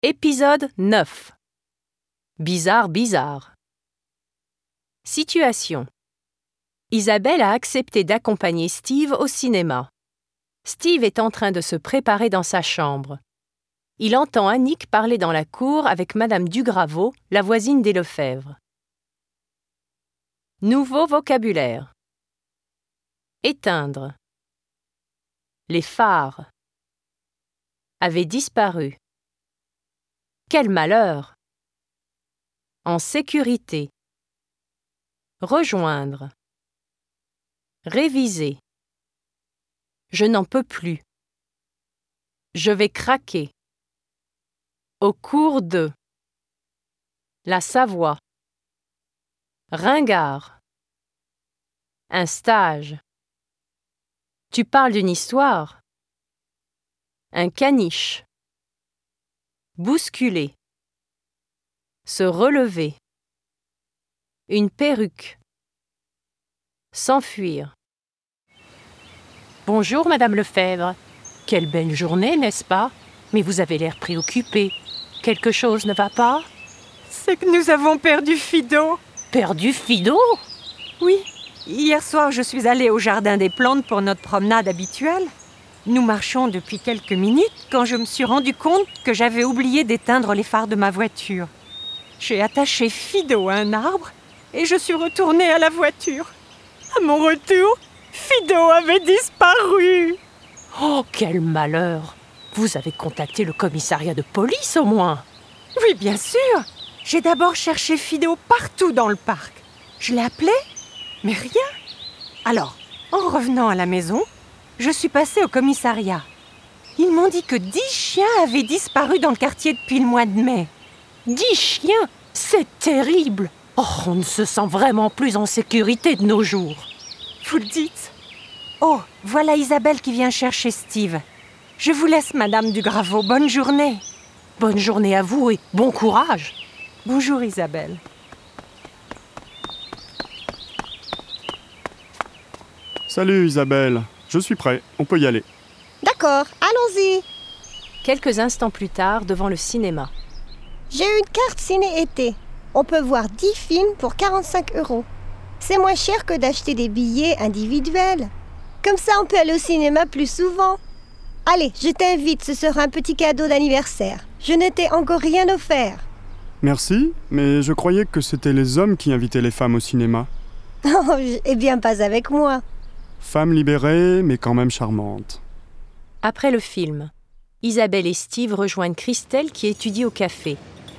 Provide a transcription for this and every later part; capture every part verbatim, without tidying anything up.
Épisode neuf. Bizarre, bizarre. Situation. Isabelle a accepté d'accompagner Steve au cinéma. Steve est en train de se préparer dans sa chambre. Il entend Annick parler dans la cour avec Madame Dugravaux, la voisine des Lefebvre. Nouveau vocabulaire. Éteindre. Les phares. Avaient disparu. Quel malheur! En sécurité. Rejoindre. Réviser. Je n'en peux plus. Je vais craquer. Au cours de. La Savoie. Ringard. Un stage. Tu parles d'une histoire. Un caniche. Bousculer. Se relever. Une perruque. S'enfuir. Bonjour, Madame Lefebvre. Quelle belle journée, n'est-ce pas? Mais vous avez l'air préoccupée. Quelque chose ne va pas? C'est que nous avons perdu Fido. Perdu Fido? Oui, hier soir je suis allée au jardin des plantes pour notre promenade habituelle. Nous marchions depuis quelques minutes quand je me suis rendu compte que j'avais oublié d'éteindre les phares de ma voiture. J'ai attaché Fido à un arbre et je suis retournée à la voiture. À mon retour, Fido avait disparu. Oh, quel malheur! Vous avez contacté le commissariat de police au moins? Oui, bien sûr. J'ai d'abord cherché Fido partout dans le parc. Je l'ai appelé, mais rien. Alors, en revenant à la maison, je suis passée au commissariat. Ils m'ont dit que dix chiens avaient disparu dans le quartier depuis le mois de mai. Dix chiens? C'est terrible! Oh, on ne se sent vraiment plus en sécurité de nos jours. Vous le dites? Oh, voilà Isabelle qui vient chercher Steve. Je vous laisse, Madame Dugravaux. Bonne journée. Bonne journée à vous et bon courage. Bonjour Isabelle. Salut Isabelle, je suis prêt, on peut y aller. D'accord, allons-y. Quelques instants plus tard, devant le cinéma. J'ai une carte ciné-été. On peut voir dix films pour quarante-cinq euros. C'est moins cher que d'acheter des billets individuels. Comme ça, on peut aller au cinéma plus souvent. Allez, je t'invite, ce sera un petit cadeau d'anniversaire. Je ne t'ai encore rien offert. Merci, mais je croyais que c'était les hommes qui invitaient les femmes au cinéma. Oh, eh bien, pas avec moi. Femme libérée, mais quand même charmante. Après le film, Isabelle et Steve rejoignent Christelle qui étudie au café.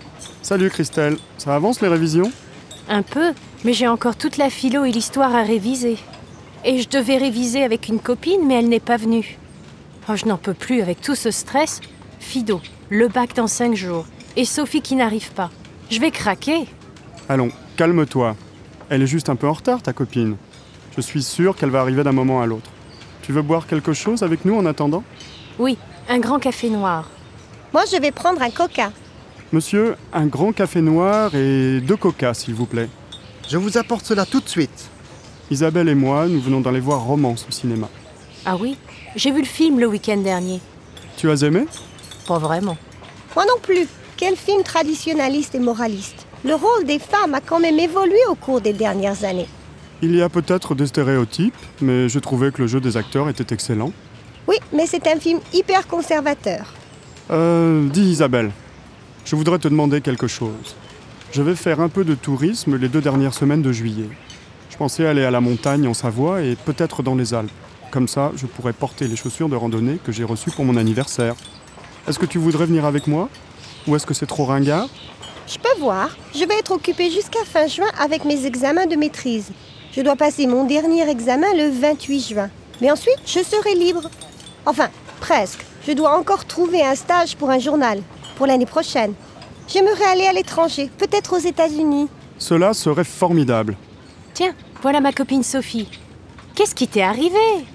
Salut Christelle, ça avance les révisions? Un peu, mais j'ai encore toute la philo et l'histoire à réviser. Et je devais réviser avec une copine, mais elle n'est pas venue. Oh, je n'en peux plus avec tout ce stress. Fido, le bac dans cinq jours, et Sophie qui n'arrive pas. Je vais craquer. Allons, calme-toi. Elle est juste un peu en retard, ta copine. Je suis sûre qu'elle va arriver d'un moment à l'autre. Tu veux boire quelque chose avec nous en attendant? Oui, un grand café noir. Moi, je vais prendre un coca. Monsieur, un grand café noir et deux coca, s'il vous plaît. Je vous apporte cela tout de suite. Isabelle et moi, nous venons d'aller voir Romance au cinéma. Ah oui, j'ai vu le film le week-end dernier. Tu as aimé? Pas vraiment. Moi non plus. Quel film traditionnaliste et moraliste. Le rôle des femmes a quand même évolué au cours des dernières années. Il y a peut-être des stéréotypes, mais je trouvais que le jeu des acteurs était excellent. Oui, mais c'est un film hyper conservateur. Euh, dis Isabelle, je voudrais te demander quelque chose. Je vais faire un peu de tourisme les deux dernières semaines de juillet. Je pensais aller à la montagne en Savoie et peut-être dans les Alpes. Comme ça, je pourrais porter les chaussures de randonnée que j'ai reçues pour mon anniversaire. Est-ce que tu voudrais venir avec moi? Ou est-ce que c'est trop ringard? Je peux voir. Je vais être occupée jusqu'à fin juin avec mes examens de maîtrise. Je dois passer mon dernier examen le vingt-huit juin. Mais ensuite, je serai libre. Enfin, presque. Je dois encore trouver un stage pour un journal, pour l'année prochaine. J'aimerais aller à l'étranger, peut-être aux États-Unis. Cela serait formidable. Tiens, voilà ma copine Sophie. Qu'est-ce qui t'est arrivé?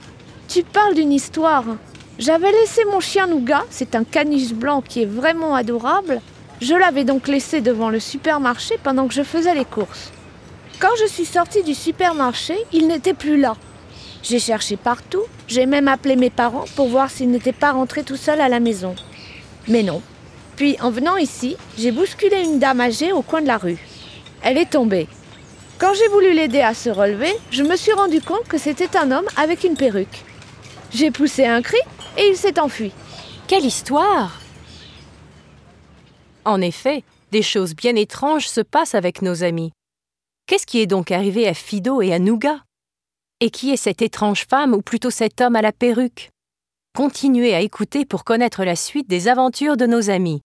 Tu parles d'une histoire. J'avais laissé mon chien Nougat, c'est un caniche blanc qui est vraiment adorable. Je l'avais donc laissé devant le supermarché pendant que je faisais les courses. Quand je suis sortie du supermarché, il n'était plus là. J'ai cherché partout, j'ai même appelé mes parents pour voir s'il n'était pas rentré tout seul à la maison. Mais non, Puis, en venant ici, j'ai bousculé une dame âgée au coin de la rue. Elle est tombée. Quand j'ai voulu l'aider à se relever, je me suis rendu compte que c'était un homme avec une perruque. J'ai poussé un cri et il s'est enfui. Quelle histoire! En effet, des choses bien étranges se passent avec nos amis. Qu'est-ce qui est donc arrivé à Fido et à Nougat? Et qui est cette étrange femme ou plutôt cet homme à la perruque? Continuez à écouter pour connaître la suite des aventures de nos amis.